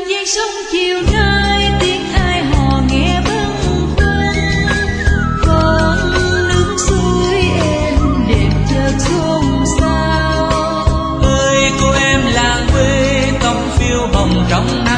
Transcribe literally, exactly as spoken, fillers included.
dây sông chiều nay tiếng ai hò nghe bâng khuâng, con nước suối êm đềm chợt xôn xao. Ơi cô em làng quê tóc phiêu hồng trong nắng